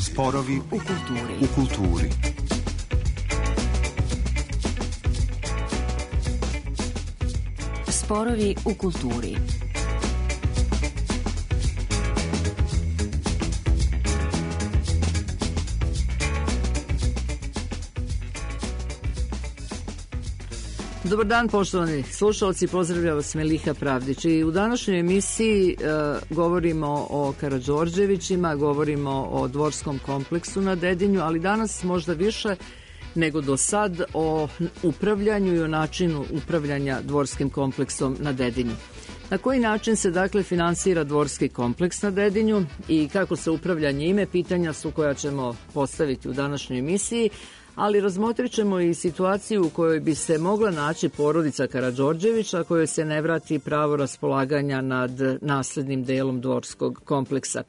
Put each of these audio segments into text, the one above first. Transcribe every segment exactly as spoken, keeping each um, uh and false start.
Sporovi u kulturi. U kulturi. Sporovi u kulturi. Dobar dan, poštovani slušalci, pozdravlja vas Meliha Pravdić. I u današnjoj emisiji e, govorimo o Karađorđevićima, govorimo o dvorskom kompleksu na Dedinju, ali danas možda više nego do sad o upravljanju i o načinu upravljanja dvorskim kompleksom na Dedinju. Na koji način se dakle finansira dvorski kompleks na Dedinju i kako se upravlja njime, pitanja su koja ćemo postaviti u današnjoj emisiji, ali razmotrit ćemo i situaciju u kojoj bi se mogla naći porodica Karađorđevića kojoj se ne vrati pravo raspolaganja nad naslednim delom dvorskog kompleksa.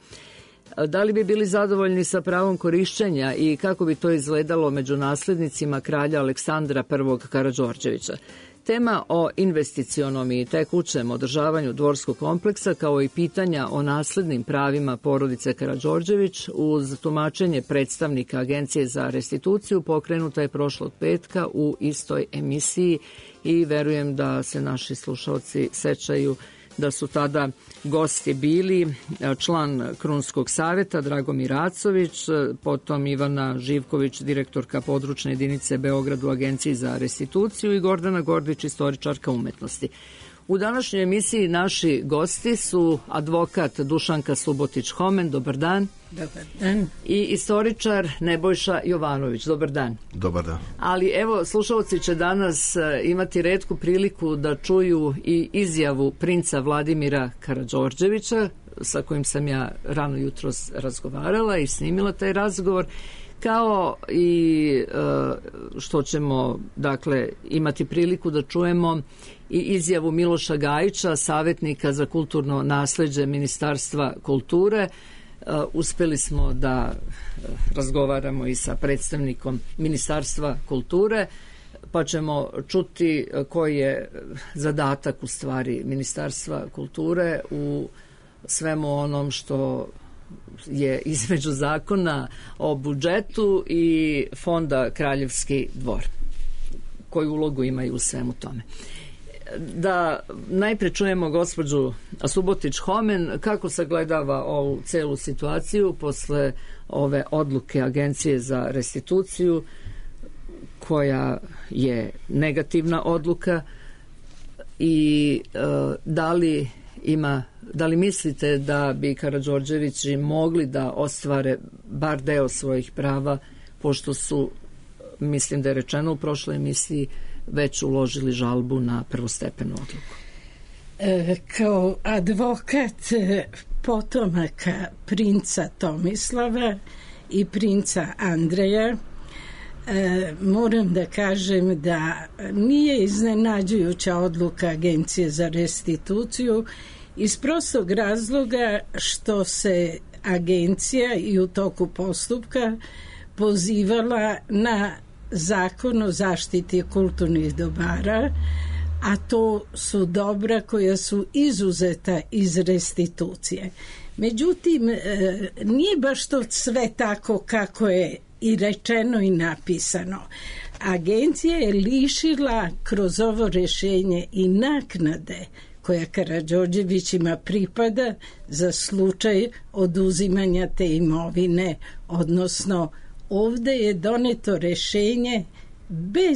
Da li bi bili zadovoljni sa pravom korišćenja i kako bi to izgledalo među naslednicima kralja Aleksandra prvog Karađorđevića? Tema o investicionom i tekućem održavanju dvorskog kompleksa kao i pitanja o naslednim pravima porodice Karađorđević uz tumačenje predstavnika Agencije za restituciju pokrenuta je prošlog petka u istoj emisiji i verujem da se naši slušalci sećaju da su tada gosti bili član Krunskog saveta Dragomir Racović, potom Ivana Živković, direktorka područne jedinice Beograd u Agenciji za restituciju i Gordana Gordić, istoričarka umetnosti. U današnjoj emisiji naši gosti su advokat Dušanka Subotić-Homen, dobar dan. Dobar dan. I istoričar Nebojša Jovanović, dobar dan. Dobar dan. Ali evo, slušalci će danas imati retku priliku da čuju i izjavu princa Vladimira Karađorđevića, sa kojim sam ja rano jutros razgovarala i snimila taj razgovor, kao i što ćemo dakle imati priliku da čujemo i izjavu Miloša Gajića, savjetnika za kulturno nasleđe Ministarstva kulture. Uspeli smo da razgovaramo i sa predstavnikom Ministarstva kulture, pa ćemo čuti koji je zadatak u stvari Ministarstva kulture u svemu onom što je između zakona o budžetu i fonda Kraljevski dvor. Koju ulogu imaju u svemu tome? Da najpre čujemo gospođu Subotić-Homen kako sagledava ovu celu situaciju posle ove odluke Agencije za restituciju koja je negativna odluka i e, da li ima da li mislite da bi Karađorđevići mogli da ostvare bar deo svojih prava, pošto su, mislim da je rečeno u prošloj emisiji, već uložili žalbu na prvostepenu odluku? E, kao advokat potomaka princa Tomislava i princa Andreja, e, moram da kažem da nije iznenađujuća odluka Agencije za restituciju iz prostog razloga što se agencija i u toku postupka pozivala na Zakon o zaštiti kulturnih dobara, a to su dobra koja su izuzeta iz restitucije. Međutim, nije baš to sve tako kako je i rečeno i napisano. Agencija je lišila kroz ovo rešenje i naknade koja Karađorđevićima pripada za slučaj oduzimanja te imovine, odnosno ovde je doneto rešenje bez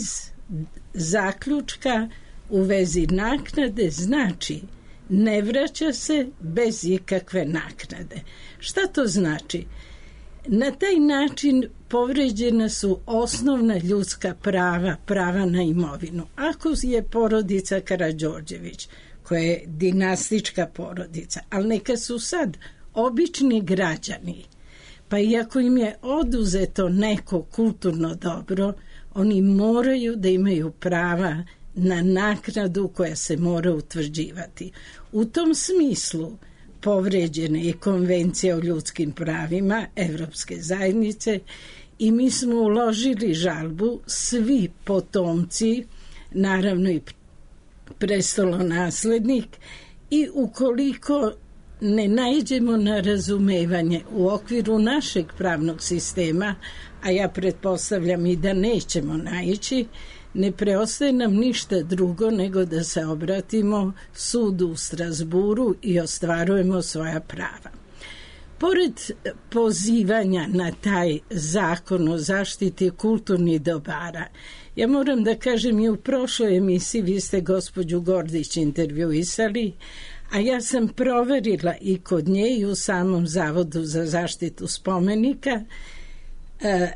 zaključka u vezi naknade, znači ne vraća se bez ikakve naknade. Šta to znači? Na taj način povređena su osnovna ljudska prava, prava na imovinu. Ako je porodica Karađorđević, koja je dinastička porodica, ali neka su sad obični građani, pa iako im je oduzeto neko kulturno dobro, oni moraju da imaju prava na naknadu koja se mora utvrđivati. U tom smislu povređena je Konvencija o ljudskim pravima Evropske zajednice i mi smo uložili žalbu, svi potomci, naravno i prestolonaslednik, i ukoliko ne naiđemo na razumevanje u okviru našeg pravnog sistema, a ja pretpostavljam i da nećemo naići, ne preostaje nam ništa drugo nego da se obratimo sudu u Strazburu i ostvarujemo svoja prava. Pored pozivanja na taj zakon o zaštiti kulturnih dobara, ja moram da kažem i u prošloj emisiji vi ste gospođu Gordić intervjuisali, a ja sam proverila i kod nje i u samom Zavodu za zaštitu spomenika. E,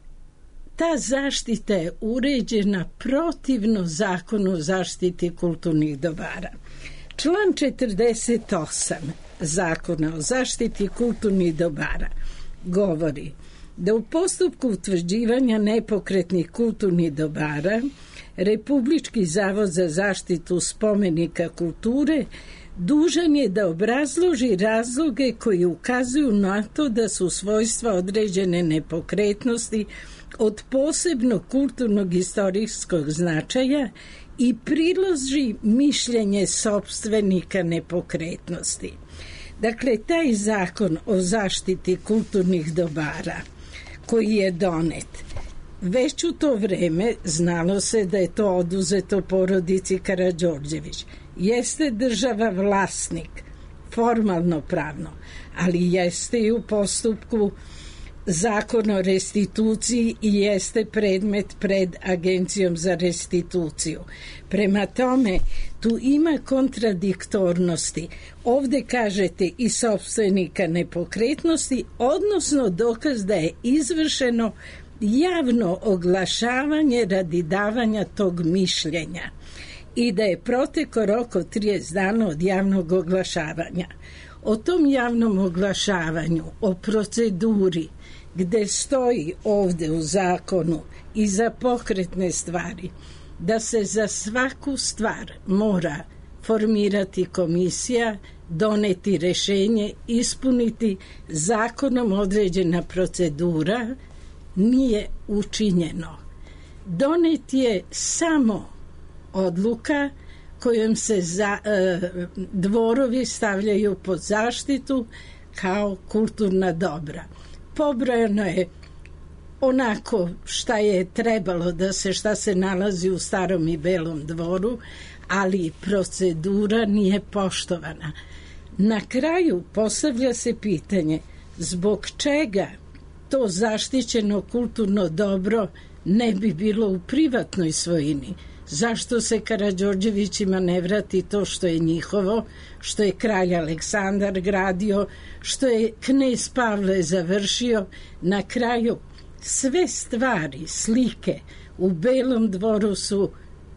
ta zaštita je uređena protivno zakonu o zaštiti kulturnih dobara. Član četrdeset osam Zakona o zaštiti kulturnih dobara govori da u postupku utvrđivanja nepokretnih kulturnih dobara Republički zavod za zaštitu spomenika kulture dužan je da obrazloži razloge koji ukazuju na to da su svojstva određene nepokretnosti od posebnog kulturnog istorijskog značaja i priloži mišljenje sopstvenika nepokretnosti. Dakle, taj zakon o zaštiti kulturnih dobara koji je donet, već u to vreme znalo se da je to oduzeto porodici Karađorđević. Jeste država vlasnik, formalno pravno, ali jeste i u postupku zakon o restituciji i jeste predmet pred Agencijom za restituciju. Prema tome, tu ima kontradiktornosti. Ovde kažete i sopstvenika nepokretnosti, odnosno dokaz da je izvršeno javno oglašavanje radi davanja tog mišljenja i da je protekao rok od trideset dana od javnog oglašavanja. O tom javnom oglašavanju, o proceduri, gde stoji ovde u zakonu i za pokretne stvari, da se za svaku stvar mora formirati komisija, doneti rešenje, ispuniti zakonom određena procedura, nije učinjeno. Donet je samo odluka kojom se za, e, dvorovi stavljaju pod zaštitu kao kulturna dobra. Pobrojano je onako šta je trebalo da se, šta se nalazi u Starom i Belom dvoru, ali procedura nije poštovana. Na kraju postavlja se pitanje zbog čega to zaštićeno kulturno dobro ne bi bilo u privatnoj svojini. Zašto se Karađorđevićima ne vrati to što je njihovo, što je kralj Aleksandar gradio, što je knez Pavle završio? Na kraju sve stvari, slike u Belom dvoru su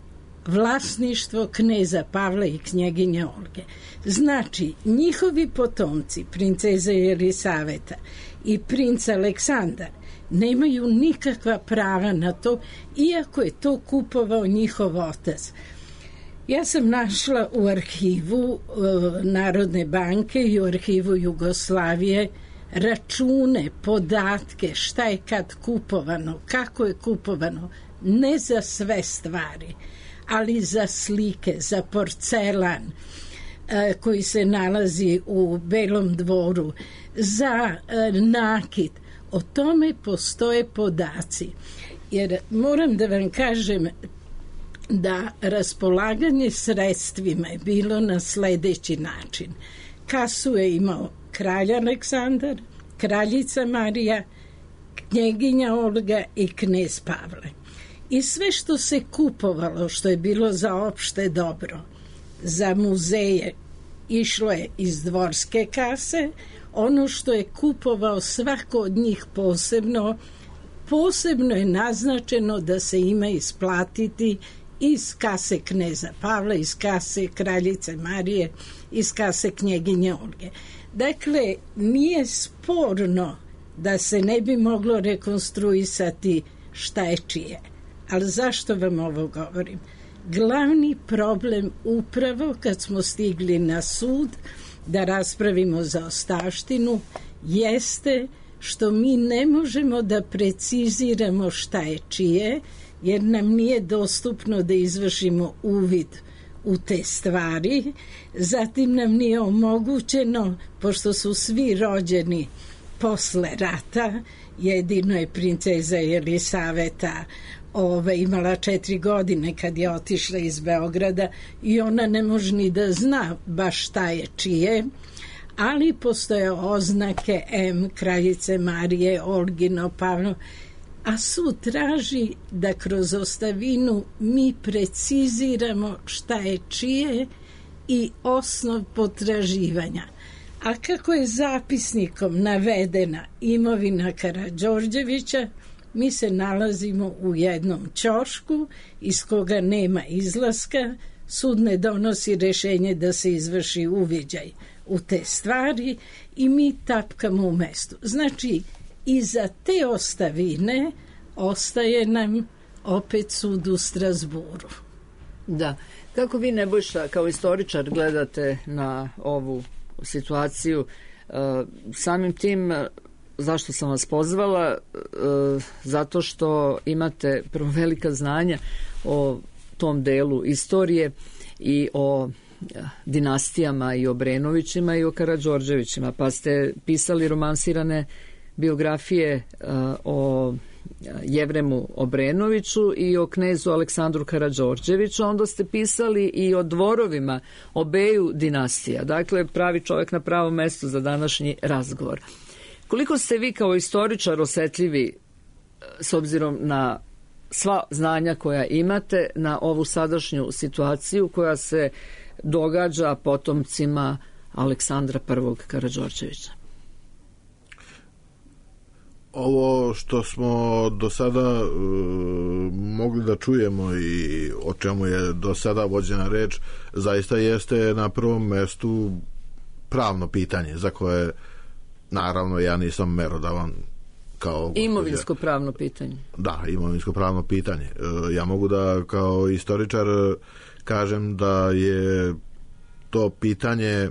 vlasništvo kneza Pavla i knjeginje Olge. Znači, njihovi potomci, princeza Jelisaveta i princ Aleksandar, nemaju nikakva prava na to, iako je to kupovao njihov otac. Ja sam našla u arhivu e, Narodne banke i u arhivu Jugoslavije račune, podatke, šta je kad kupovano, kako je kupovano, ne za sve stvari, ali za slike, za porcelan e, koji se nalazi u Belom dvoru, za e, nakit. O tome postoje podaci, jer moram da vam kažem da raspolaganje sredstvima je bilo na sledeći način. Kasu je imao kralj Aleksandar, kraljica Marija, knjeginja Olga i knez Pavle. I sve što se kupovalo, što je bilo za opšte dobro, za muzeje, išlo je iz dvorske kase. Ono što je kupovao svako od njih posebno, posebno je naznačeno da se ima isplatiti iz kase kneza Pavla, iz kase kraljice Marije, iz kase knjeginje Olge. Dakle, nije sporno da se ne bi moglo rekonstruisati šta je čije. Ali zašto vam ovo govorim? Glavni problem upravo kad smo stigli na sud da raspravimo zaostavštinu jeste što mi ne možemo da preciziramo šta je čije, jer nam nije dostupno da izvršimo uvid u te stvari, zatim nam nije omogućeno, pošto su svi rođeni posle rata, jedino je princeza Jelisaveta ove, imala četiri godine kad je otišla iz Beograda i ona ne može ni da zna baš šta je čije, ali postoje oznake M, kraljice Marije, Olgino, Pavlo, a sud traži da kroz ostavinu mi preciziramo šta je čije i osnov potraživanja. A kako je zapisnikom navedena imovina Karađorđevića, mi se nalazimo u jednom ćošku iz koga nema izlaska, sud ne donosi rešenje da se izvrši uviđaj u te stvari i mi tapkamo u mestu. Znači, iza te ostavine ostaje nam opet sud u Strasburu. Da. Kako vi, Nebojša, kao istoričar gledate na ovu situaciju? E, samim tim, zašto sam vas pozvala? E, zato što imate prvo velika znanja o tom delu istorije i o dinastijama i o Obrenovićima i o Karađorđevićima, pa ste pisali romansirane biografije uh, o Jevremu Obrenoviću i o knezu Aleksandru Karađorđeviću, onda ste pisali i o dvorovima obeju dinastija. Dakle, pravi čovjek na pravom mestu za današnji razgovor. Koliko ste vi kao istoričar osetljivi s obzirom na sva znanja koja imate na ovu sadašnju situaciju koja se događa potomcima Aleksandra prvog Karađorđevića? Ovo što smo do sada uh, mogli da čujemo i o čemu je do sada vođena reč, zaista jeste na prvom mestu pravno pitanje za koje naravno ja nisam merodavan kao imovinsko pravno pitanje. Da, imovinsko pravno pitanje. Uh, ja mogu da kao istoričar kažem da je to pitanje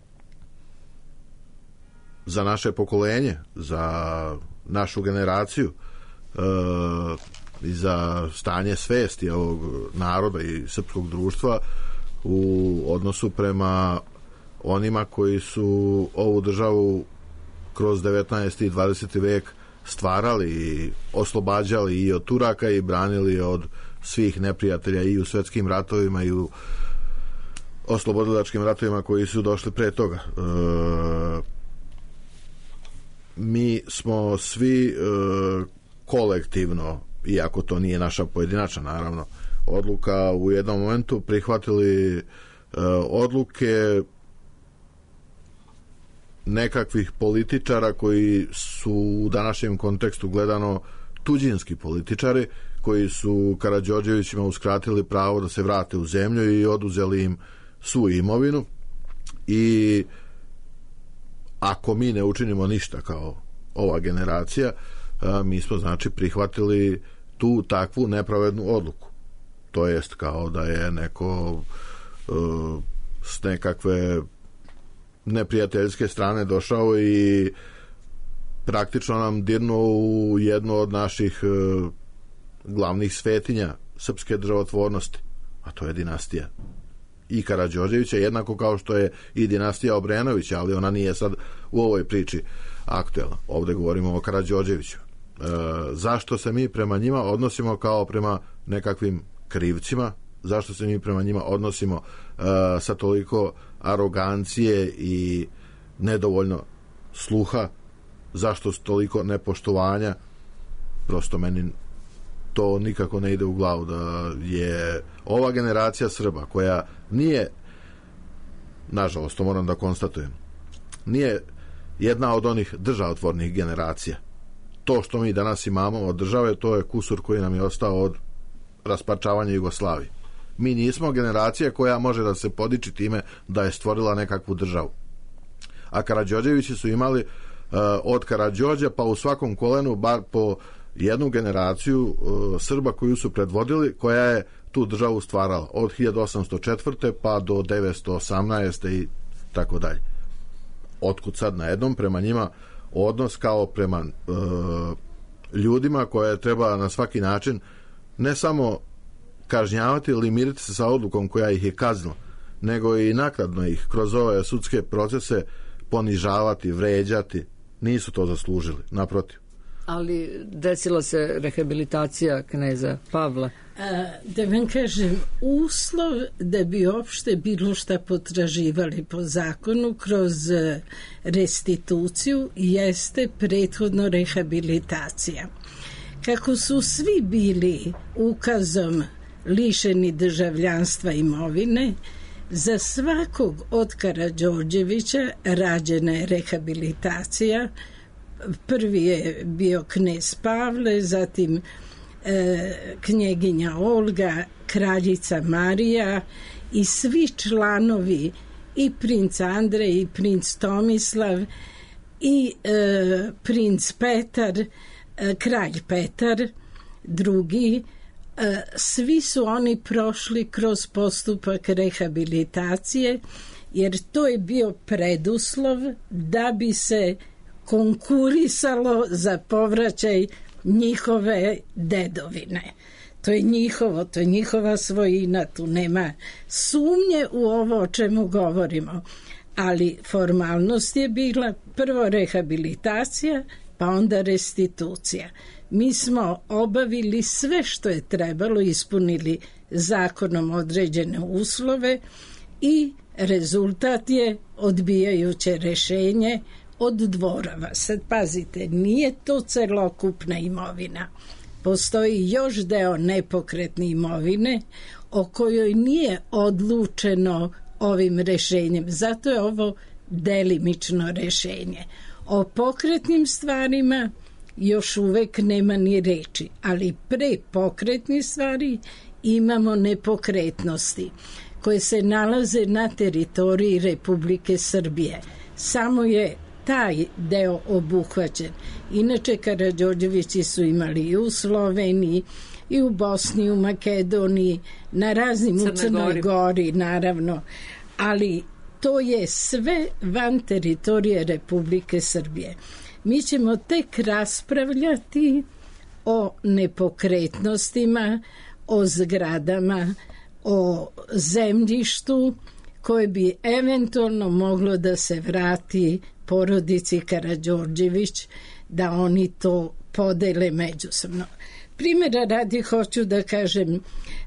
za naše pokolenje, za našu generaciju e, i za stanje svesti ovog naroda i srpskog društva u odnosu prema onima koji su ovu državu kroz devetnaesti i dvadeseti vek stvarali i oslobađali i od Turaka i branili od svih neprijatelja i u svetskim ratovima i u oslobodilačkim ratovima koji su došli pre toga. E, mi smo svi e, kolektivno, iako to nije naša pojedinačna naravno odluka, u jednom momentu prihvatili e, odluke nekakvih političara koji su u današnjem kontekstu gledano tuđinski političari, koji su Karađorđevićima uskratili pravo da se vrate u zemlju i oduzeli im svu imovinu. I ako mi ne učinimo ništa kao ova generacija, mi smo znači prihvatili tu takvu nepravednu odluku. To jest kao da je neko s nekakve neprijateljske strane došao i praktično nam dirnuo u jednu od naših glavnih svetinja srpske državotvornosti, a to je dinastija i Karađorđevića, jednako kao što je i dinastija Obrenovića, ali ona nije sad u ovoj priči aktuelna. Ovde govorimo o Karađorđeviću. E, zašto se mi prema njima odnosimo kao prema nekakvim krivcima? Zašto se mi prema njima odnosimo e, sa toliko arogancije i nedovoljno sluha? Zašto toliko nepoštovanja? Prosto meni to nikako ne ide u glavu, da je ova generacija Srba, koja nije, nažalost, to moram da konstatujem, nije jedna od onih državotvornih generacija. To što mi danas imamo od države, to je kusur koji nam je ostao od rasparčavanja Jugoslavije. Mi nismo generacija koja može da se podiči time da je stvorila nekakvu državu. A Karađorđevići su imali uh, od Karađorđa pa u svakom kolenu bar po jednu generaciju uh, Srba koju su predvodili, koja je tu državu stvarala od hiljadu osamsto četvrte pa do devetsto osamnaeste i tako dalje. Otkud sad na jednom prema njima odnos kao prema uh, ljudima koje treba na svaki način ne samo kažnjavati ili miriti se sa odlukom koja ih je kaznila, nego i naknadno ih kroz ove sudske procese ponižavati, vređati. Nisu to zaslužili, naprotiv. Ali desila se rehabilitacija kneza Pavla. A, da vam kažem, uslov da bi uopšte bilo šta potraživali po zakonu kroz restituciju jeste prethodno rehabilitacija. Kako su svi bili ukazom lišeni državljanstva imovine, za svakog od Karađorđevića rađena je rehabilitacija. Prvi je bio knez Pavle, zatim e, knjeginja Olga, kraljica Marija i svi članovi, i princ Andrej i princ Tomislav i e, princ Petar, e, kralj Petar drugi. E, svi su oni prošli kroz postupak rehabilitacije, jer to je bio preduslov da bi se konkurisalo za povraćaj njihove dedovine. To je njihovo, to je njihova svojina, tu nema sumnje u ovo o čemu govorimo. Ali formalnost je bila prvo rehabilitacija, pa onda restitucija. Mi smo obavili sve što je trebalo, ispunili zakonom određene uslove i rezultat je odbijajuće rešenje od dvorova. Sad pazite, nije to celokupna imovina. Postoji još deo nepokretne imovine o kojoj nije odlučeno ovim rešenjem. Zato je ovo delimično rešenje. O pokretnim stvarima još uvek nema ni reči, ali pre pokretnih stvari imamo nepokretnosti koje se nalaze na teritoriji Republike Srbije. Samo je taj deo obuhvaćen. Inače, Karađorđevići su imali i u Sloveniji, i u Bosni, i u Makedoniji, na raznim u Crnoj Gori, naravno, ali to je sve van teritorije Republike Srbije. Mi ćemo tek raspravljati o nepokretnostima, o zgradama, o zemljištu koje bi eventualno moglo da se vrati porodici Karađorđević, da oni to podele međusobno. Primjera radi hoću da kažem,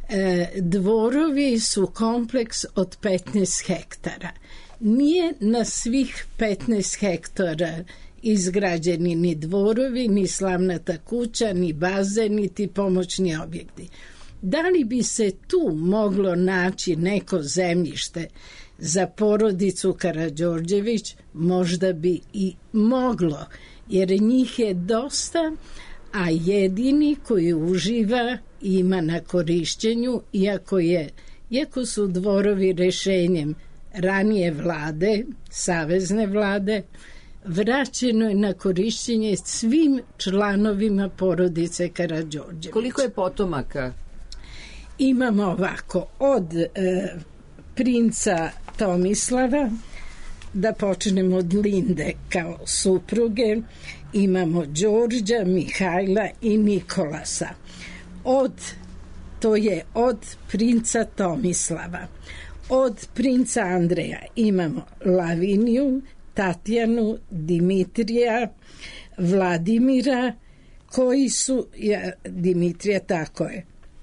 e, dvorovi su kompleks od petnaest hektara. Nije na svih petnaest hektara izgrađeni ni dvorovi, ni slavnata kuća, ni bazen, niti pomoćni objekti. Da li bi se tu moglo naći neko zemljište za porodicu Karađorđević? Možda bi i moglo, jer njih je dosta, a jedini koji uživa ima na korišćenju, iako je, iako su dvorovi rešenjem ranije vlade, savezne vlade, vraćeno je na korišćenje svim članovima porodice Karađorđević. Koliko je potomaka? Imamo ovako, od e, princa Tomislava, da počnemo od Linde kao supruge, imamo Đorđa, Mihajla i Nikolasa. Od, to je od princa Tomislava. Od princa Andreja imamo Laviniju, Tatjanu, Dimitrija, Vladimira, koji su, ja, Dimitrija, tako je,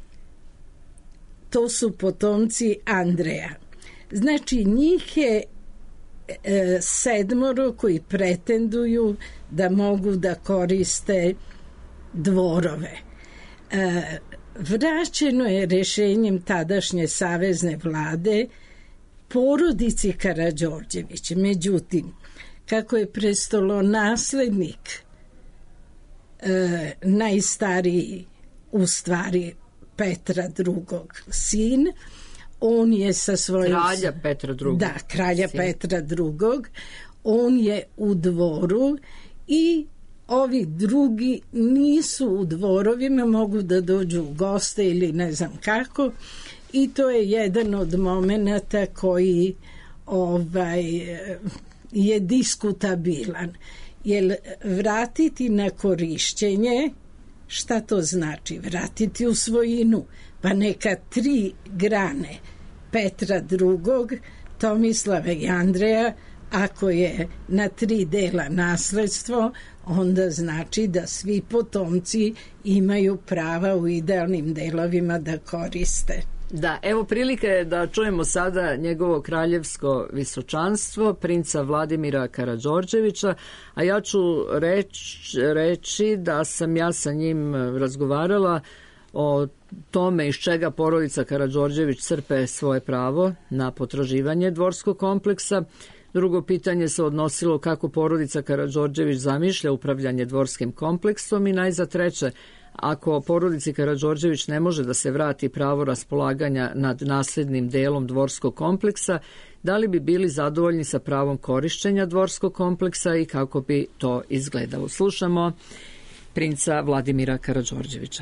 to su potomci Andreja. Znači, njih je e, sedmoro koji pretenduju da mogu da koriste dvorove. E, vraćeno je rešenjem tadašnje savezne vlade porodici Karađorđević. Međutim, kako je prestolonaslednik e, najstariji, u stvari Petra drugog sin, on je sa svojim... Kralja Petra drugog. Da, kralja sin. Petra drugog. On je u dvoru i ovi drugi nisu u dvorovima, mogu da dođu u goste ili ne znam kako, i to je jedan od momenata koji ovaj, je diskutabilan. Jer vratiti na korišćenje Šta to znači? Vratiti u svojinu, pa neka tri grane Petra drugog, Tomislava i Andreja, ako je na tri dela nasledstvo, onda znači da svi potomci imaju prava u idealnim delovima da koriste. Da, evo prilike je da čujemo sada njegovo kraljevsko visočanstvo, princa Vladimira Karađorđevića, a ja ću reći, reći da sam ja sa njim razgovarala o tome iz čega porodica Karađorđević crpe svoje pravo na potraživanje dvorskog kompleksa. Drugo pitanje se odnosilo kako porodica Karađorđević zamišlja upravljanje dvorskim kompleksom i najza treće, ako porodici Karađorđević ne može da se vrati pravo raspolaganja nad naslednim delom dvorskog kompleksa, da li bi bili zadovoljni sa pravom korišćenja dvorskog kompleksa i kako bi to izgledalo. Slušamo princa Vladimira Karađorđevića.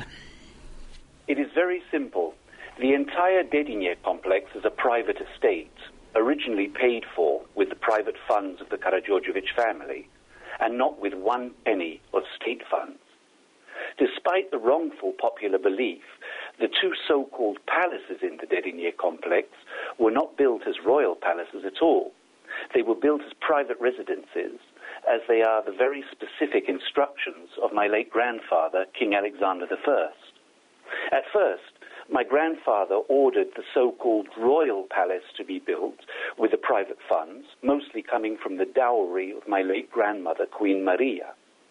It is very simple. The entire Dedinje complex is a private estate, originally paid for with the private funds of the Karađorđević family, and not with one penny of state funds. Despite the wrongful popular belief, the two so-called palaces in the Dedinje complex were not built as royal palaces at all. They were built as private residences, as they are the very specific instructions of my late grandfather, King Alexander the First. At first, my grandfather ordered the so-called royal palace to be built with the private funds, mostly coming from the dowry of my late grandmother, Queen Maria.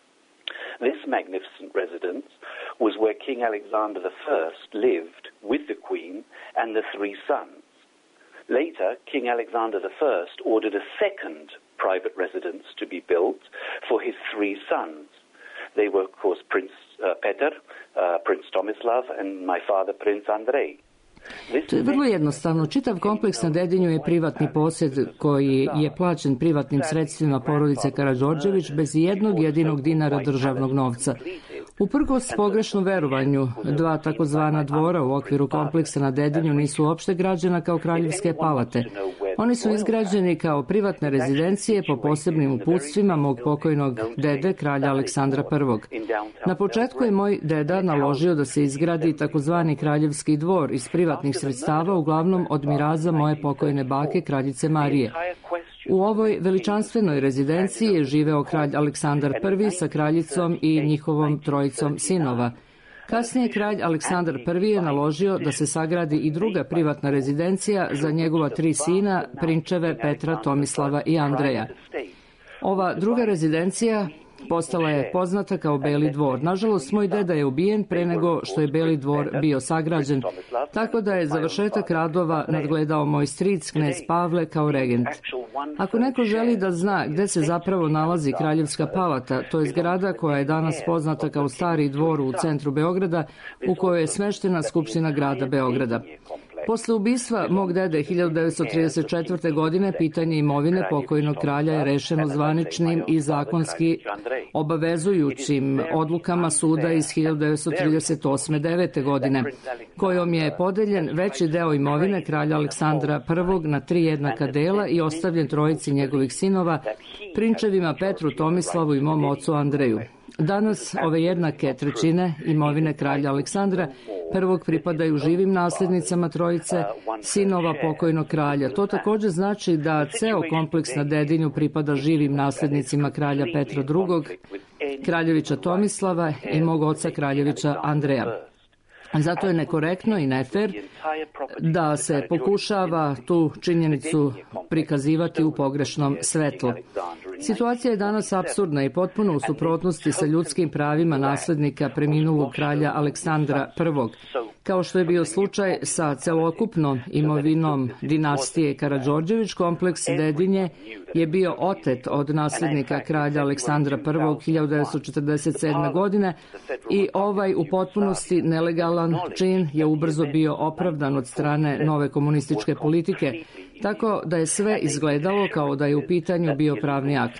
This magnificent residence was where King Alexander the First lived with the Queen and the three sons. Later, King Alexander the First ordered a second private residence to be built for his three sons. They were, of course, Prince uh, Petar, uh, Prince Tomislav, and my father, Prince Andrej. To je vrlo jednostavno. Čitav kompleks na Dedinju je privatni posjed koji je plaćen privatnim sredstvima porodice Karađorđević bez jednog jedinog dinara državnog novca. Uprkos pogrešnom verovanju, dva takozvana dvora u okviru kompleksa na Dedinju nisu uopšte građena kao kraljevske palate. Oni su izgrađeni kao privatne rezidencije po posebnim uputstvima mog pokojnog dede, kralja Aleksandra Prvog. Na početku je moj deda naložio da se izgradi takozvani kraljevski dvor iz privatnih sredstava, uglavnom od miraza moje pokojne bake, kraljice Marije. U ovoj veličanstvenoj rezidenciji je živeo kralj Aleksandar Prvi sa kraljicom i njihovom trojicom sinova. Kasnije kralj Aleksandar Prvi je naložio da se sagradi i druga privatna rezidencija za njegova tri sina, prinčeve Petra, Tomislava i Andreja. Ova druga rezidencija postala je poznata kao Beli dvor. Nažalost, moj deda je ubijen pre nego što je Beli dvor bio sagrađen, tako da je završetak radova nadgledao moj stric, knez Pavle, kao regent. Ako neko želi da zna gde se zapravo nalazi Kraljevska palata, to je zgrada koja je danas poznata kao Stari dvor u centru Beograda, u kojoj je smeštena Skupština grada Beograda. Posle ubistva mog dede hiljadu devetsto trideset četvrte. godine pitanje imovine pokojnog kralja je rešeno zvaničnim i zakonski obavezujućim odlukama suda iz hiljadu devetsto trideset osme. devete. godine, kojom je podeljen veći deo imovine kralja Aleksandra Prvog na tri jednaka dela i ostavljen trojici njegovih sinova, prinčevima Petru, Tomislavu i mom ocu Andreju. Danas ove jednake trećine imovine kralja Aleksandra Prvog pripadaju živim naslednicama trojice, sinova pokojnog kralja. To također znači da ceo kompleks na Dedinju pripada živim naslednicima kralja Petra Drugog, kraljevića Tomislava i mog oca kraljevića Andreja. Zato je nekorektno i nefer da se pokušava tu činjenicu prikazivati u pogrešnom svetlu. Situacija je danas apsurdna i potpuno u suprotnosti sa ljudskim pravima naslednika preminulog kralja Aleksandra Prvog. Kao što je bio slučaj sa celokupnom imovinom dinastije Karađorđević, kompleks Dedinje je bio otet od naslednika kralja Aleksandra Prvog hiljadu devetsto četrdeset sedme. godine i ovaj u potpunosti nelegalan čin je ubrzo bio opravdan od strane nove komunističke politike, tako da je sve izgledalo kao da je u pitanju bio pravni akt.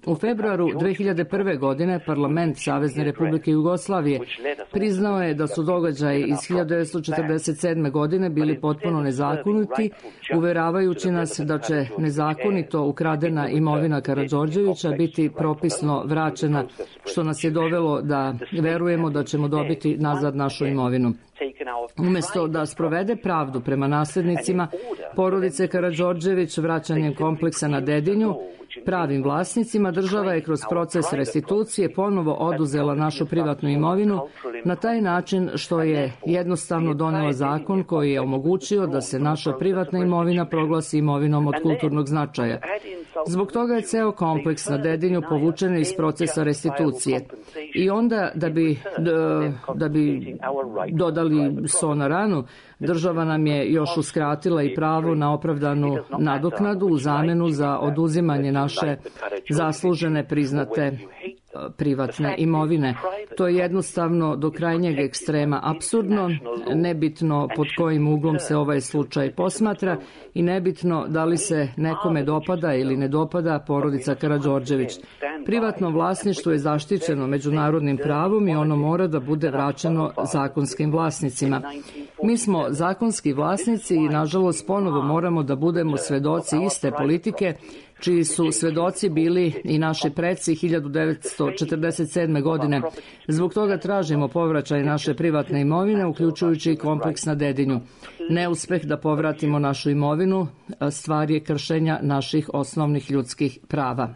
U februaru dve hiljade prve. godine parlament Savezne Republike Jugoslavije priznao je da su događaji iz hiljadu devetsto četrdeset sedme. godine bili potpuno nezakoniti, uveravajući nas da će nezakonito ukradena imovina Karađorđevića biti propisno vraćena, što nas je dovelo da verujemo da ćemo dobiti nazad našu imovinu. Umesto da sprovede pravdu prema naslednicima porodice Karađorđević vraćanjem kompleksa na Dedinju, pravim vlasnicima, država je kroz proces restitucije ponovo oduzela našu privatnu imovinu na taj način što je jednostavno donela zakon koji je omogućio da se naša privatna imovina proglasi imovinom od kulturnog značaja. Zbog toga je ceo kompleks na Dedinju povučen iz procesa restitucije. I onda, da bi, da, da bi dodali so na ranu, država nam je još uskratila i pravo na opravdanu nadoknadu u zamenu za oduzimanje naše zaslužene priznate privatne imovine. To je jednostavno do krajnjeg ekstrema apsurdno, nebitno pod kojim uglom se ovaj slučaj posmatra i nebitno da li se nekome dopada ili ne dopada porodica Karađorđević. Privatno vlasništvo je zaštićeno međunarodnim pravom i ono mora da bude vraćeno zakonskim vlasnicima. Mi smo zakonski vlasnici i nažalost ponovo moramo da budemo svedoci iste politike čiji su svedoci bili i naši preci hiljadu devetsto četrdeset sedme. godine. Zbog toga tražimo povraćaj naše privatne imovine, uključujući i kompleks na Dedinju. Neuspeh da povratimo našu imovinu stvar je kršenja naših osnovnih ljudskih prava.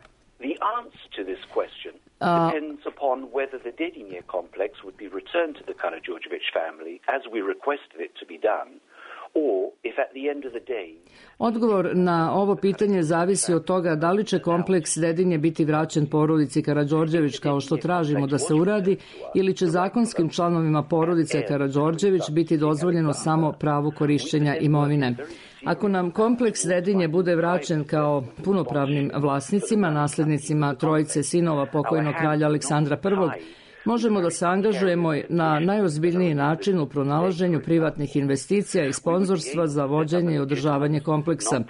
Depends upon whether the Dedinje complex would be returned to the Karađorđević family as we requested it to be done, or if at the end of the day... Odgovor na ovo pitanje zavisi od toga da li će kompleks Dedinje biti vraćen porodici Karađorđević kao što tražimo da se uradi, ili će zakonskim članovima porodice Karađorđević biti dozvoljeno samo pravo korišćenja imovine. Ako nam kompleks Dedinje bude vraćen kao punopravnim vlasnicima, naslednicima trojice sinova pokojnog kralja Aleksandra prvog. Možemo da se angažujemo na najozbiljniji način u pronalaženju privatnih investicija i sponzorstva za vođenje i održavanje kompleksa.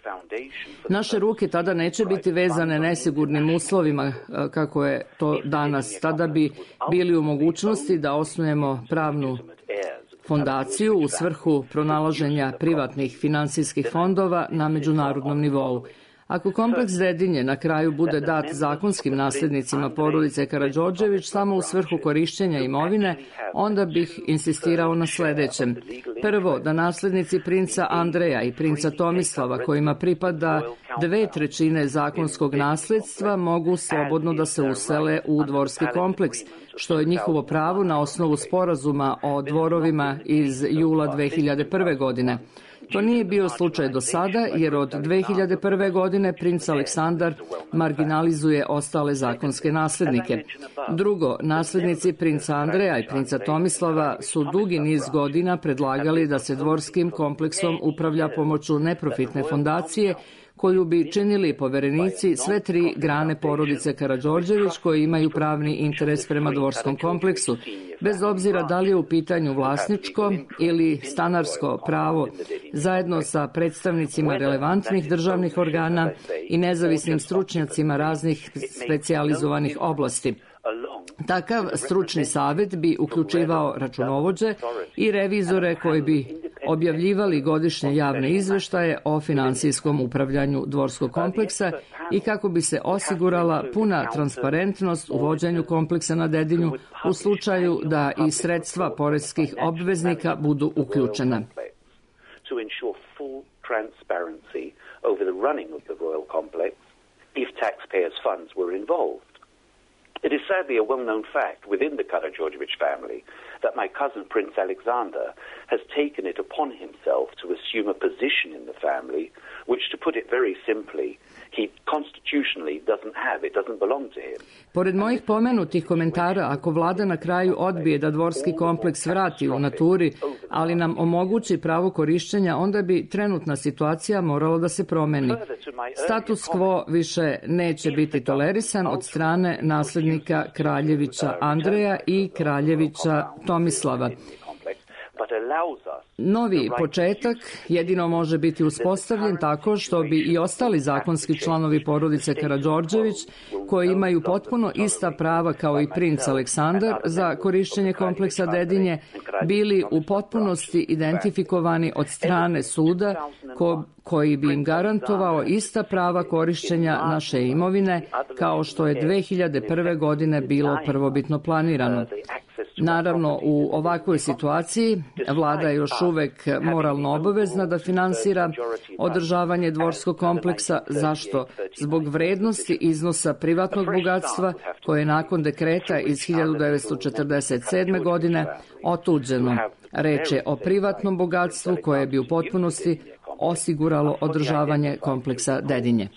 Naše ruke tada neće biti vezane nesigurnim uslovima kako je to danas. Tada bi bili u mogućnosti da osnujemo pravnu fondaciju u svrhu pronalaženja privatnih finansijskih fondova na međunarodnom nivou. Ako kompleks Dedinje na kraju bude dat zakonskim naslednicima porodice Karađorđević samo u svrhu korišćenja imovine, onda bih insistirao na sledećem. Prvo, da naslednici princa Andreja i princa Tomislava, kojima pripada dve trećine zakonskog nasledstva, mogu slobodno da se usele u dvorski kompleks, što je njihovo pravo na osnovu sporazuma o dvorovima iz jula dve hiljade prve. godine. To nije bio slučaj do sada, jer od dve hiljade prve. godine princ Aleksandar marginalizuje ostale zakonske naslednike. Drugo, naslednici princa Andreja i princa Tomislava su dugi niz godina predlagali da se dvorskim kompleksom upravlja pomoću neprofitne fondacije, koju bi činili poverenici sve tri grane porodice Karađorđević koji imaju pravni interes prema dvorskom kompleksu, bez obzira da li je u pitanju vlasničko ili stanarsko pravo, zajedno sa predstavnicima relevantnih državnih organa i nezavisnim stručnjacima raznih specijalizovanih oblasti. Takav stručni savet bi uključivao računovođe i revizore koji bi objavljivali godišnje javne izveštaje o finansijskom upravljanju dvorskog kompleksa i kako bi se osigurala puna transparentnost u vođenju kompleksa na Dedinju u slučaju da i sredstva poreskih obveznika budu uključena. It is sadly a well-known fact within the Karađorđević family that my cousin Prince Alexander has taken it upon himself to assume a position in the family, which, to put it very simply, he constitutionally doesn't have. It doesn't belong to him. Pored mojih pomenutih komentara, ako vlada na kraju odbije da dvorski kompleks vrati u naturi, ali nam omogući pravo korišćenja, onda bi trenutna situacija morala da se promeni. Status quo više neće biti tolerisan od strane naslednika kraljevića Andreja i kraljevića Tomislava. But a Novi početak jedino može biti uspostavljen tako što bi i ostali zakonski članovi porodice Karađorđević, koji imaju potpuno ista prava kao i princ Aleksandar za korišćenje kompleksa Dedinje, bili u potpunosti identifikovani od strane suda ko, koji bi im garantovao ista prava korišćenja naše imovine kao što je dve hiljade prve. godine bilo prvobitno planirano. Naravno, u ovakvoj situaciji vlada je još uvek moralno obavezna da finansira održavanje dvorskog kompleksa. Zašto? Zbog vrednosti iznosa privatnog bogatstva koje je nakon dekreta iz hiljadu devetsto četrdeset sedme. godine otuđeno. Reč je o privatnom bogatstvu koje bi u potpunosti osiguralo održavanje kompleksa Dedinje.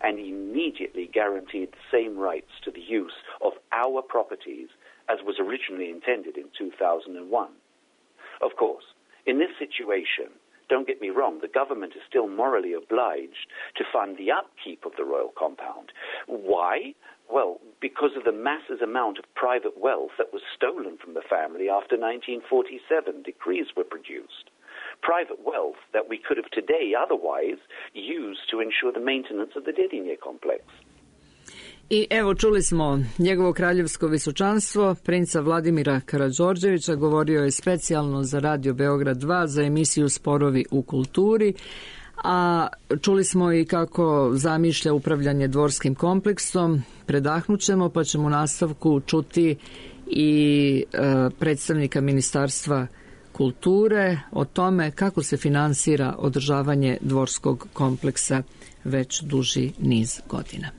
As was originally intended in two thousand one. Of course, in this situation, don't get me wrong, the government is still morally obliged to fund the upkeep of the royal compound. Why? Well, because of the massive amount of private wealth that was stolen from the family after nineteen forty-seven. Decrees were produced. Private wealth that we could have today otherwise used to ensure the maintenance of the Dedinje complex. I evo, čuli smo njegovo kraljevsko visočanstvo, princa Vladimira Karađorđevića, govorio je specijalno za Radio Beograd dva za emisiju Sporovi u kulturi, a čuli smo i kako zamišlja upravljanje dvorskim kompleksom. Predahnućemo pa ćemo u nastavku čuti i e, predstavnika Ministarstva kulture o tome kako se finansira održavanje dvorskog kompleksa već duži niz godina.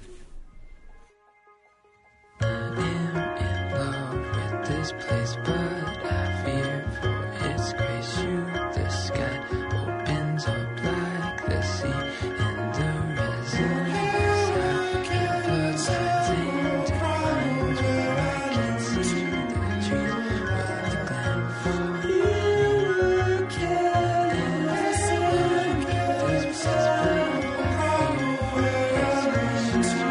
Thank you.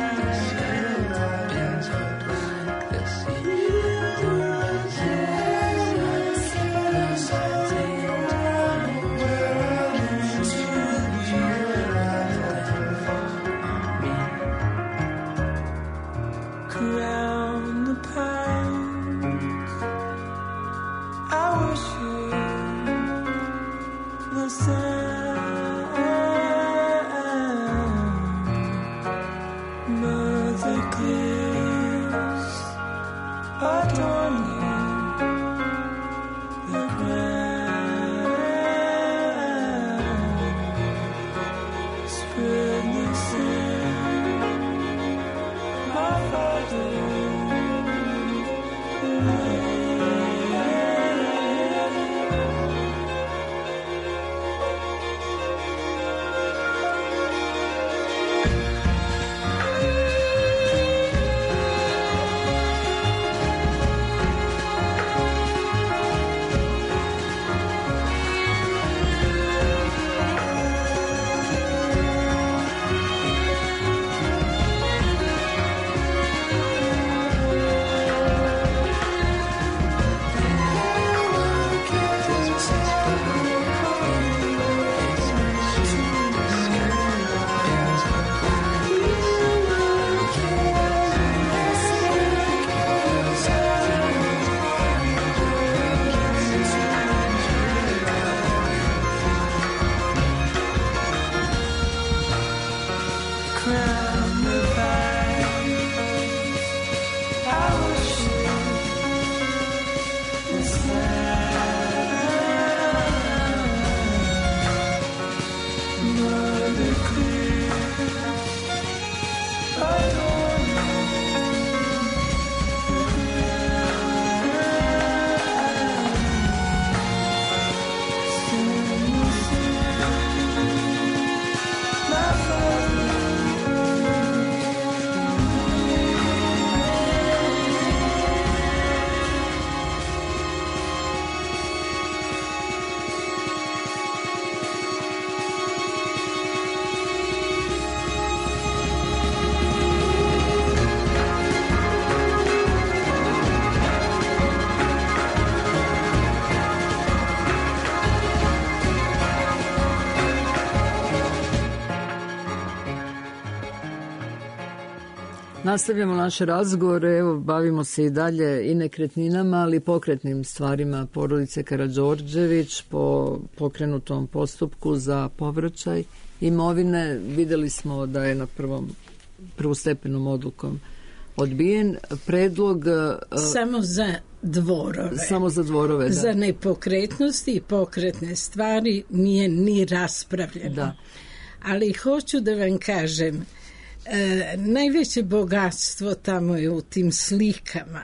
Nastavljamo naše razgovore, evo bavimo se i dalje i nekretninama, ali i pokretnim stvarima porodice Karađorđević po pokrenutom postupku za povraćaj imovine. Videli smo da je na prvom prvostepenom odlukom odbijen predlog samo za dvorove. Samo za dvorove, da. Za nepokretnosti i pokretne stvari nije ni raspravljeno. Da. Ali hoću da vam kažem, e, najveće bogatstvo tamo je u tim slikama.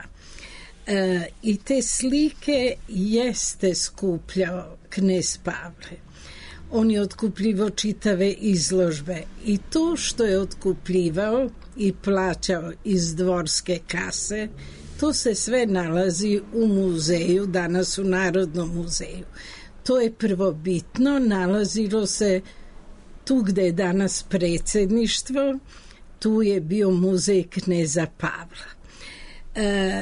E, I te slike jeste skupljao knez Pavle. On je otkupljivao čitave izložbe i to što je otkupljivao i plaćao iz dvorske kase, to se sve nalazi u muzeju, danas u Narodnom muzeju. To je prvobitno, nalazilo se tu gde je danas predsjedništvo, tu je bio muzej kneza Pavla. E,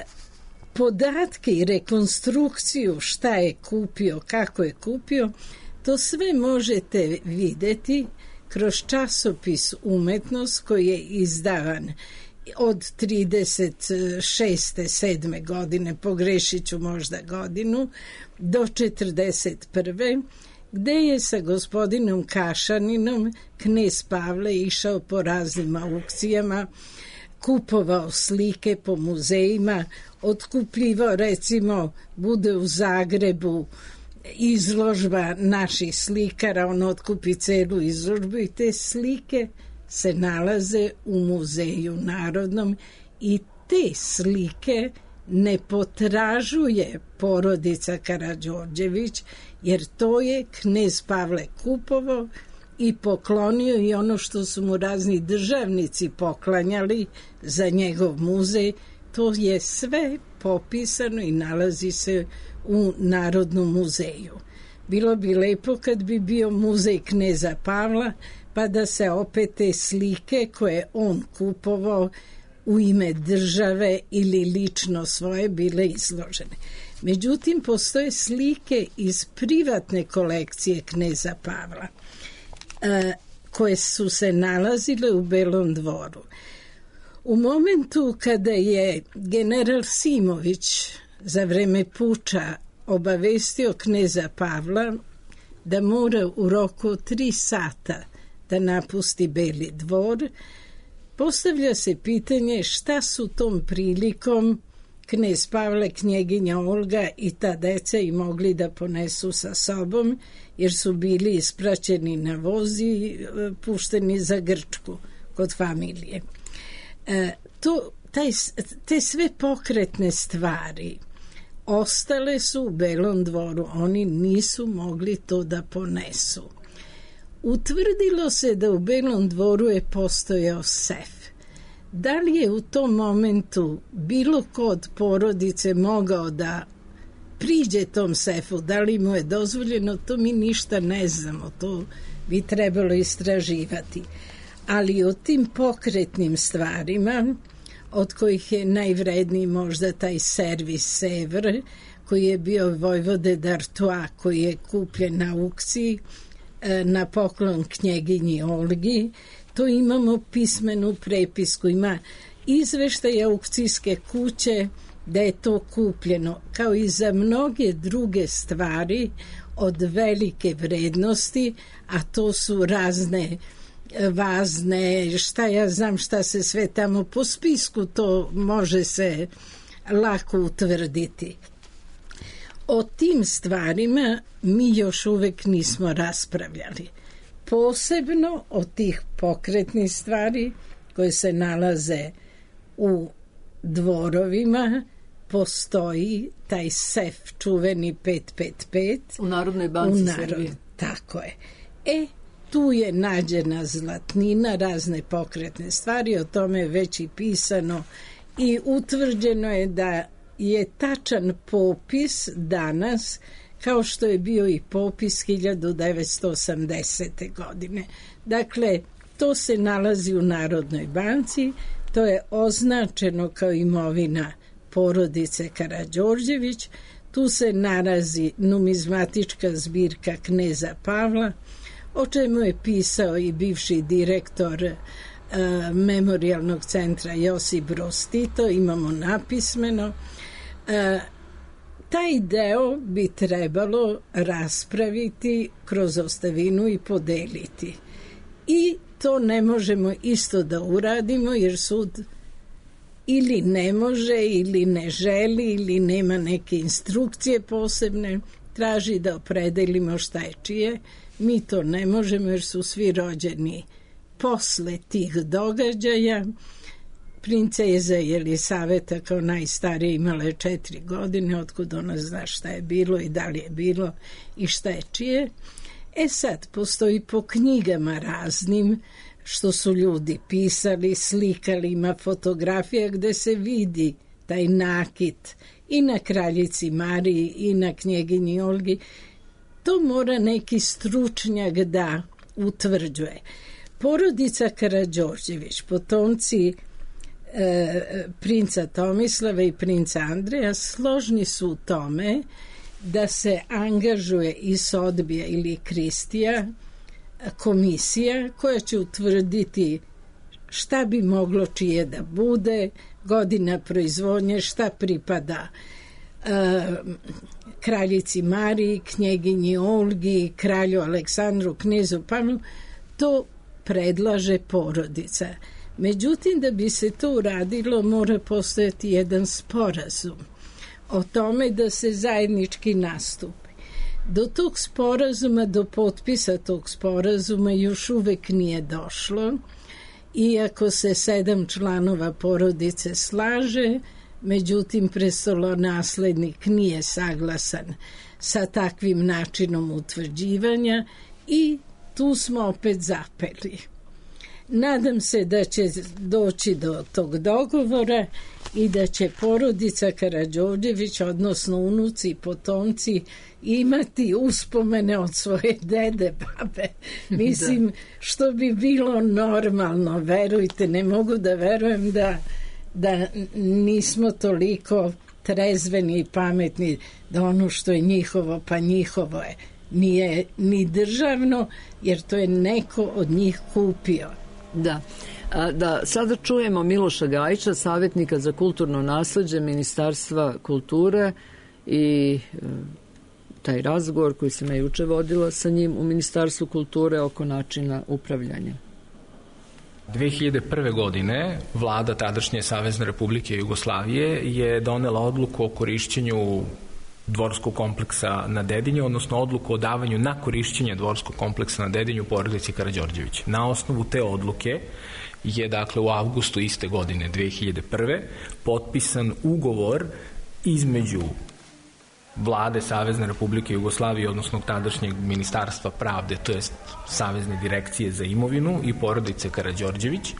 podatke i rekonstrukciju šta je kupio, kako je kupio, to sve možete vidjeti kroz časopis Umetnost koji je izdavan od trideset šeste sedme godine, pogrešit ću možda godinu, do četrdeset prve gde je sa gospodinom Kašaninom knez Pavle išao po raznim aukcijama, kupovao slike po muzejima, otkupljivao, recimo, bude u Zagrebu izložba naših slikara, on otkupi celu izložbu i te slike se nalaze u muzeju Narodnom i te slike ne potražuje porodica Karađorđević, jer to je knez Pavle kupovao i poklonio, i ono što su mu razni državnici poklanjali za njegov muzej, to je sve popisano i nalazi se u Narodnom muzeju. Bilo bi lepo kad bi bio muzej kneza Pavla, pa da se opet te slike koje on kupovao u ime države ili lično svoje bile izložene. Međutim, postoje slike iz privatne kolekcije kneza Pavla e, koje su se nalazile u Belom dvoru. U momentu kada je general Simović za vreme puča obavestio kneza Pavla da mora u roku od tri sata da napusti Beli dvor, postavlja se pitanje šta su tom prilikom knez Pavle, knjeginja Olga i ta deca i mogli da ponesu sa sobom, jer su bili ispraćeni na vozi, pušteni za Grčku kod familije. E, to, taj, te sve pokretne stvari ostale su u Belom dvoru, oni nisu mogli to da ponesu. Utvrdilo se da u Belom dvoru je postojao sef. Da li je u tom momentu bilo ko od porodice mogao da priđe tom sefu, da li mu je dozvoljeno, to mi ništa ne znamo, to bi trebalo istraživati. Ali o tim pokretnim stvarima, od kojih je najvredniji možda taj servis Sever, koji je bio Vojvode d'Artois, koji je kupljen na aukciji na poklon knjeginji Olgi, to imamo pismenu prepisku, ima izveštaj aukcijske kuće da je to kupljeno, kao i za mnoge druge stvari od velike vrednosti, a to su razne vazne, šta ja znam šta se sve tamo po spisku, to može se lako utvrditi. O tim stvarima mi još uvek nismo raspravljali. Posebno o tih pokretnih stvari koje se nalaze u dvorovima postoji taj sef čuveni pet pet pet u Narodnoj banci narod, Srbije. Tako je. E, tu je nađena zlatnina, razne pokretne stvari, o tome je već i pisano i utvrđeno je da je tačan popis danas, kao što je bio i popis hiljadu devetsto osamdesete godine. Dakle, to se nalazi u Narodnoj banci, to je označeno kao imovina porodice Karađorđević, tu se nalazi numizmatička zbirka kneza Pavla, o čemu je pisao i bivši direktor e, Memorijalnog centra Josip Broz Tito, imamo napismeno. E, taj deo bi trebalo raspraviti kroz ostavinu i podeliti. I to ne možemo isto da uradimo jer sud ili ne može, ili ne želi, ili nema neke instrukcije posebne, traži da opredelimo šta je čije. Mi to ne možemo jer su svi rođeni posle tih događaja. Princeza Jelisaveta kao najstarija imala je četiri godine, otkud ona zna šta je bilo i da li je bilo i šta je čije. E sad, postoji po knjigama raznim što su ljudi pisali, slikali, ima fotografija gde se vidi taj nakit i na kraljici Mariji i na knjeginji Olgi. To mora neki stručnjak da utvrđuje. Porodica Karađorđević, potomci e, princa Tomislava i princa Andreja, složni su u tome da se angažuje i Sodbija ili Kristija komisija koja će utvrditi šta bi moglo čije da bude, godina proizvodnje, šta pripada e, kraljici Mariji, knjeginji Olgi, kralju Aleksandru, knezu Pavlu. To predlaže porodica. Međutim, da bi se to uradilo, mora postojati jedan sporazum o tome da se zajednički nastupi. Do tog sporazuma, do potpisa tog sporazuma još uvek nije došlo, iako se sedam članova porodice slaže, međutim prestolonaslednik nije saglasan sa takvim načinom utvrđivanja i tu smo opet zapeli. Nadam se da će doći do tog dogovora i da će porodica Karađorđević, odnosno unuci i potomci, imati uspomene od svoje dede, babe. Mislim, da. Što bi bilo normalno, verujte, ne mogu da verujem da, da nismo toliko trezveni i pametni da ono što je njihovo, pa njihovo je. Nije ni državno, jer to je neko od njih kupio. Da. A, da sada čujemo Miloša Gajića, savjetnika za kulturno nasleđe Ministarstva kulture i e, taj razgovor koji sam ja juče vodila sa njim u Ministarstvu kulture oko načina upravljanja. dve hiljade prve. godine vlada tadašnje Savezne Republike Jugoslavije je donela odluku o korišćenju dvorskog kompleksa na Dedinju, odnosno odluku o davanju na korišćenje dvorskog kompleksa na Dedinju porodici Karađorđević. Na osnovu te odluke je, dakle, u avgustu iste godine dve hiljade prve. potpisan ugovor između vlade Savezne Republike Jugoslavije, odnosno tadašnjeg Ministarstva pravde, to jest Savezne direkcije za imovinu i porodice Karađorđević,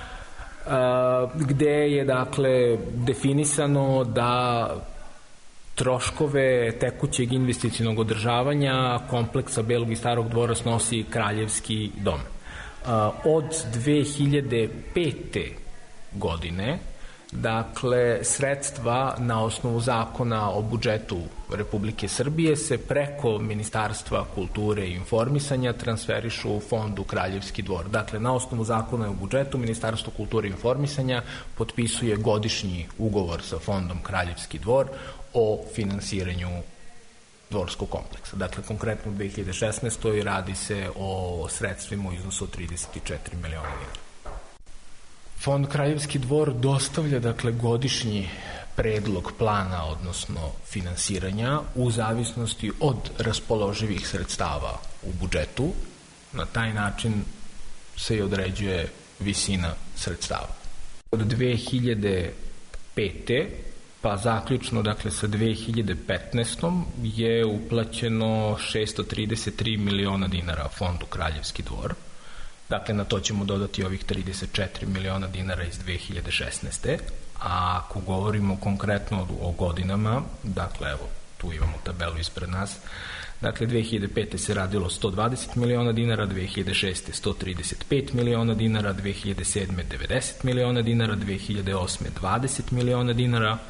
gde je, dakle, definisano da troškove tekućeg investicionog održavanja kompleksa Belog i Starog dvora snosi Kraljevski dom. Od dve hiljade pete. godine, dakle, sredstva na osnovu zakona o budžetu Republike Srbije se preko Ministarstva kulture i informisanja transferišu u fondu Kraljevski dvor. Dakle, na osnovu zakona o budžetu Ministarstvo kulture i informisanja potpisuje godišnji ugovor sa fondom Kraljevski dvor o finansiranju dvorskog kompleksa. Dakle, konkretno u dve hiljade šesnaestoj. radi se o sredstvima u iznosu od trideset četiri miliona dinara. Fond Kraljevski dvor dostavlja, dakle, godišnji predlog plana, odnosno finansiranja, u zavisnosti od raspoloživih sredstava u budžetu. Na taj način se i određuje visina sredstava. Od dve hiljade pete. pa zaključno, dakle, sa dve hiljade petnaestom. je uplaćeno šesto trideset tri miliona dinara fondu Kraljevski dvor. Dakle, na to ćemo dodati ovih trideset četiri miliona dinara iz dve hiljade šesnaeste. A ako govorimo konkretno o godinama, dakle, evo, tu imamo tabelu ispred nas, dakle, dve hiljade pete. se radilo sto dvadeset miliona dinara, dve hiljade šeste. sto trideset pet miliona dinara, dve hiljade sedme. devedeset miliona dinara, dve hiljade osme. dvadeset miliona dinara,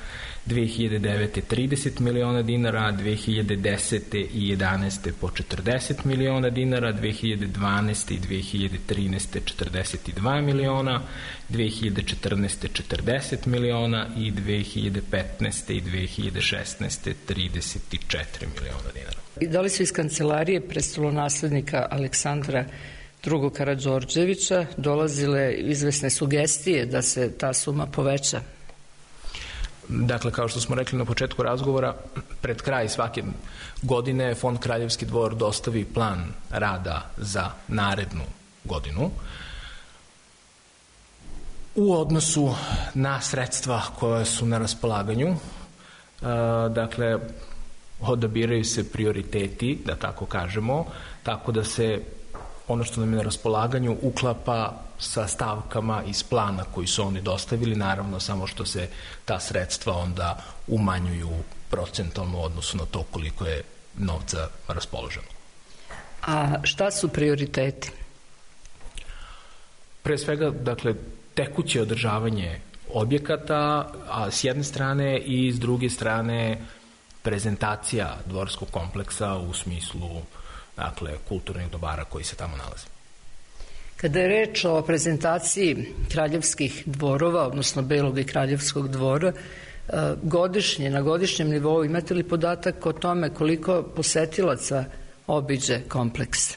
dve hiljade devete. trideset miliona dinara, dve hiljade desete. i jedanaeste. po četrdeset miliona dinara, dve hiljade dvanaeste. i dve hiljade trinaeste. četrdeset dva miliona, dve hiljade četrnaeste. četrdeset miliona i dve hiljade petnaeste. i dve hiljade šesnaeste. trideset četiri miliona dinara. I da li su iz kancelarije prestolonaslednika Aleksandra drugog. Karađorđevića dolazile izvesne sugestije da se ta suma poveća? Dakle, kao što smo rekli na početku razgovora, pred kraj svake godine Fond Kraljevski dvor dostavi plan rada za narednu godinu u odnosu na sredstva koja su na raspolaganju. Dakle, odabiraju se prioriteti, da tako kažemo, tako da se ono što nam je na raspolaganju uklapa sa stavkama iz plana koji su oni dostavili, naravno samo što se ta sredstva onda umanjuju procentalno u odnosu na to koliko je novca raspoloženo. A šta su prioriteti? Pre svega, dakle, tekuće održavanje objekata, a s jedne strane i s druge strane prezentacija dvorskog kompleksa u smislu, dakle, kulturnih dobara koji se tamo nalaze. Kada je reč o prezentaciji kraljevskih dvorova, odnosno Belog i Kraljevskog dvora, godišnje, na godišnjem nivou, imate li podatak o tome koliko posetilaca obiđe kompleks?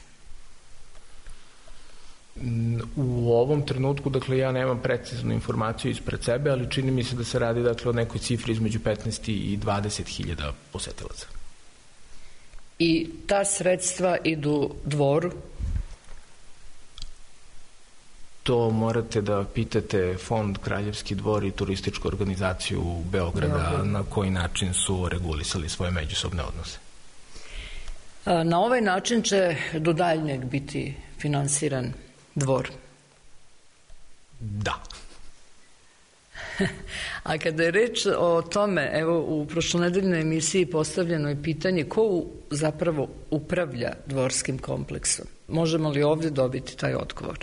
U ovom trenutku, dakle, ja nemam preciznu informaciju ispred sebe, ali čini mi se da se radi, dakle, o nekoj cifri između petnaest i dvadeset hiljada posetilaca. I ta sredstva idu dvoru? To morate da pitate Fond Kraljevski dvor i turističku organizaciju Beograda Beograd. Na koji način su regulisali svoje međusobne odnose. Na ovaj način će do daljnjeg biti finansiran dvor? Da. A kada je reč o tome, evo u prošlonedeljnoj emisiji postavljeno je pitanje ko zapravo upravlja dvorskim kompleksom. Možemo li ovdje dobiti taj odgovor?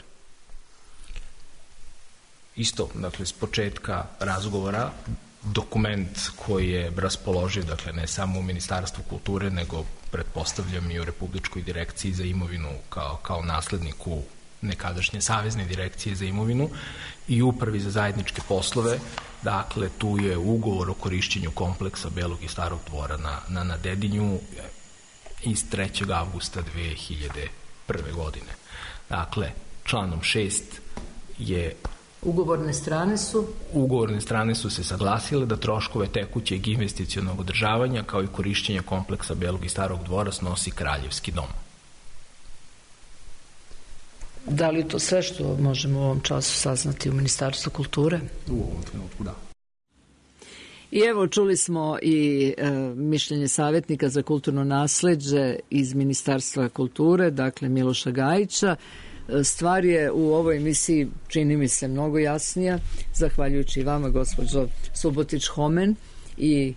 Isto, dakle, s početka razgovora, dokument koji je raspoloživ, dakle, ne samo u Ministarstvu kulture, nego pretpostavljam i u Republičkoj direkciji za imovinu kao, kao nasledniku nekadašnje Savezne direkcije za imovinu i Upravi za zajedničke poslove. Dakle, tu je ugovor o korišćenju kompleksa Belog i Starog dvora na, na, na Dedinju iz trećeg avgusta dve hiljade prve. godine. Dakle, članom šest je Ugovorne strane su? Ugovorne strane su se saglasile da troškove tekućeg investicionog održavanja kao i korišćenja kompleksa Belog i Starog dvora snosi Kraljevski dom. Da li to sve što možemo u ovom času saznati u Ministarstvu kulture? U ovom trenutku, da. I evo, čuli smo i e, mišljenje savjetnika za kulturno nasleđe iz Ministarstva kulture, dakle Miloša Gajića. Stvar je u ovoj emisiji, čini mi se, mnogo jasnija, zahvaljujući vama, gospođo Subotić-Homen, i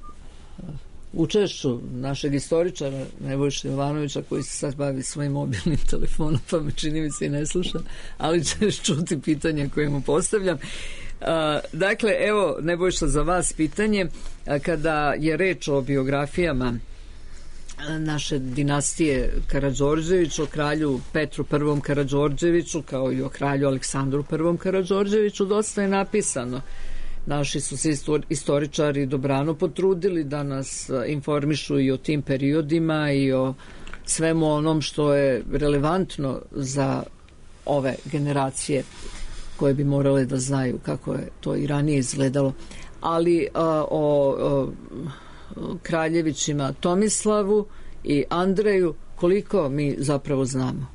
učešću našeg istoričara Nebojše Jovanovića, koji se sad bavi svojim mobilnim telefonom, pa me čini mi se i ne sluša, ali ćeš čuti pitanje koje mu postavljam. Dakle, evo, Nebojša, za vas pitanje. Kada je reč o biografijama naše dinastije Karađorđević, o kralju Petru prvom. Karađorđeviću, kao i o kralju Aleksandru prvom. Karađorđeviću, dosta je napisano. Naši su se istoričari dobrano potrudili da nas informišu i o tim periodima i o svemu onom što je relevantno za ove generacije koje bi morale da znaju kako je to i ranije izgledalo. Ali a, o, o kraljevićima Tomislavu i Andreju, koliko mi zapravo znamo?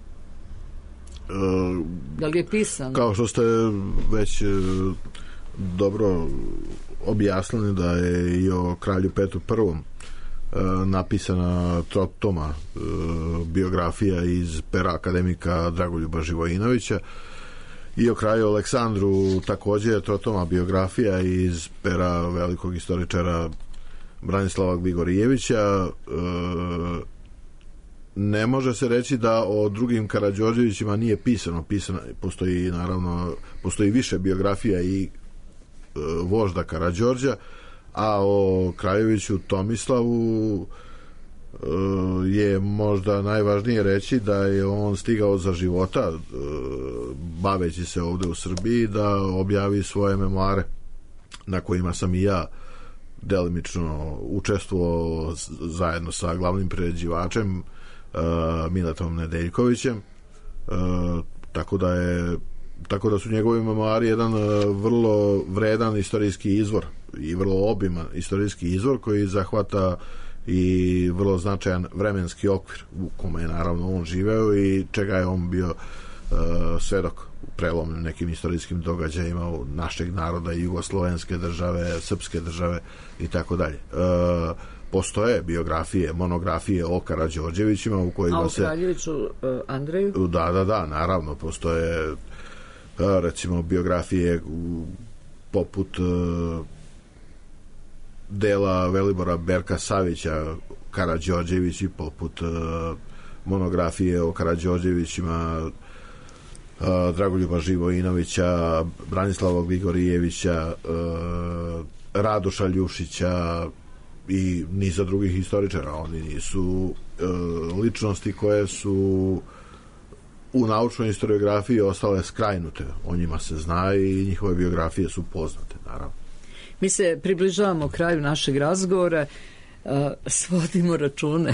E, da li je pisano? Kao što ste već dobro objasnili, da je i o kralju Petru prvom. napisana toma biografija iz pera akademika Dragoljuba Živojinovića, i o kralju Aleksandru također trotoma biografija iz pera velikog istoričara Branislava Gligorijevića. Ne može se reći da o drugim Karađorđevićima nije pisano. Pisano postoji, naravno, postoji više biografija i vožda Karađorđa, A o Kraljeviću Tomislavu je možda najvažnije reći da je on stigao za života, baveći se ovde u Srbiji, da objavi svoje memoare na kojima sam i ja delimično učestvovao zajedno sa glavnim priređivačem Milatom Nedeljkovićem, tako da je tako da su njegovi memoari jedan vrlo vredan istorijski izvor i vrlo obiman istorijski izvor koji zahvata i vrlo značajan vremenski okvir u kome je naravno on živeo i čega je on bio uh, svedok u prelomnim nekim istorijskim događajima našeg naroda, jugoslovenske države, srpske države i tako dalje. Postoje biografije, monografije o Karađorđevićima u kojima se... A o se... Kraljeviću uh, Andreju? Da, da, da, naravno, postoje uh, recimo biografije u, poput uh, dela Velibora Berka Savića Karađorđevići, poput uh, monografije o Karađorđevićima uh, Dragoljuba Živojinovića, Branislava Grigorijevića, uh, Radoša Ljušića i niza drugih historičara. Oni nisu uh, ličnosti koje su u naučnoj historiografiji ostale skrajnute. O njima se zna i njihove biografije su poznate, naravno. Mi se približavamo kraju našeg razgovora, svodimo račune,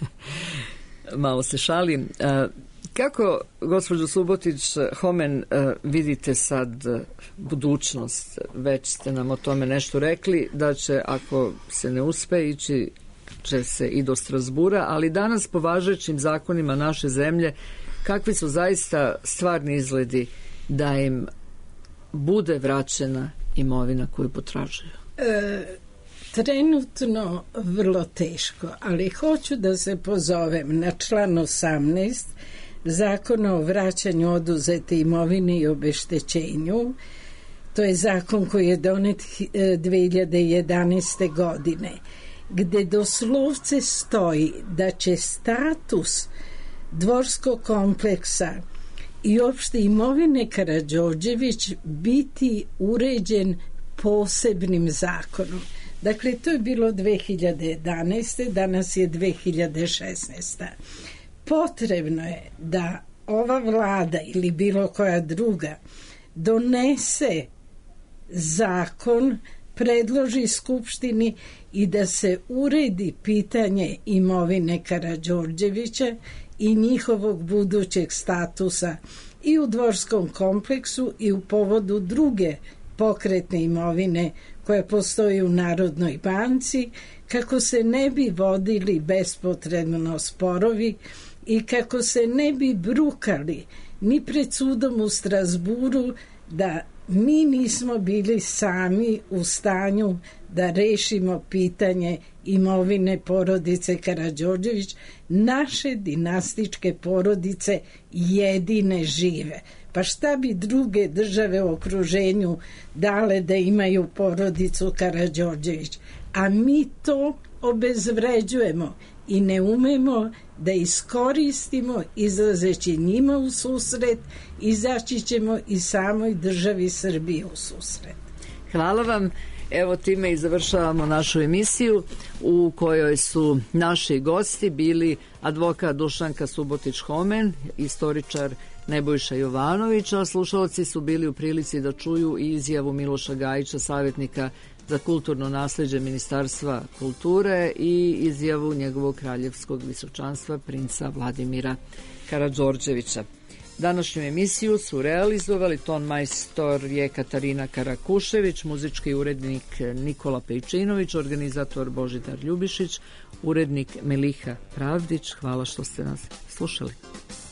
malo se šalim. Kako, gospođo Subotić Homen, vidite sad budućnost? Već ste nam o tome nešto rekli, da će, ako se ne uspe, ići će se i do Strasbura, ali danas po važećim zakonima naše zemlje, kakvi su zaista stvarni izgledi da im bude vraćena imovina koju potražuju? E, trenutno vrlo teško, ali hoću da se pozovem na član osamnaest Zakona o vraćanju oduzete imovine i obeštećenju. To je zakon koji je donet dve hiljade jedanaeste. godine, gde doslovce stoji da će status dvorskog kompleksa i opšte imovine Karađorđević biti uređen posebnim zakonom. Dakle, to je bilo dve hiljade jedanaeste. Danas je dve hiljade šesnaesta. Potrebno je da ova vlada ili bilo koja druga donese zakon, predloži Skupštini i da se uredi pitanje imovine Karađorđevića i njihovog budućeg statusa i u dvorskom kompleksu i u povodu druge pokretne imovine koja postoji u Narodnoj banci, kako se ne bi vodili bespotrebno sporovi i kako se ne bi brukali ni pred sudom u Strasburu da mi nismo bili sami u stanju da rešimo pitanje imovine porodice Karađorđević. Naše dinastičke porodice jedine žive. Pa šta bi druge države u okruženju dale da imaju porodicu Karađorđević? A mi to obezvređujemo i ne umemo da iskoristimo, izlazeći njima u susret, izaći ćemo i samoj državi Srbije u susret. Hvala vam. Evo, time i završavamo našu emisiju u kojoj su naši gosti bili advokat Dušanka Subotić Homen, istoričar Nebojša Jovanović, a slušalci su bili u prilici da čuju i izjavu Miloša Gajića, savjetnika za kulturno nasleđe Ministarstva kulture, i izjavu njegovog kraljevskog visočanstva princa Vladimira Karađorđevića. Današnju emisiju su realizovali ton majstor je Katarina Karakušević, muzički urednik Nikola Pejčinović, organizator Božidar Ljubišić, urednik Meliha Pravdić. Hvala što ste nas slušali.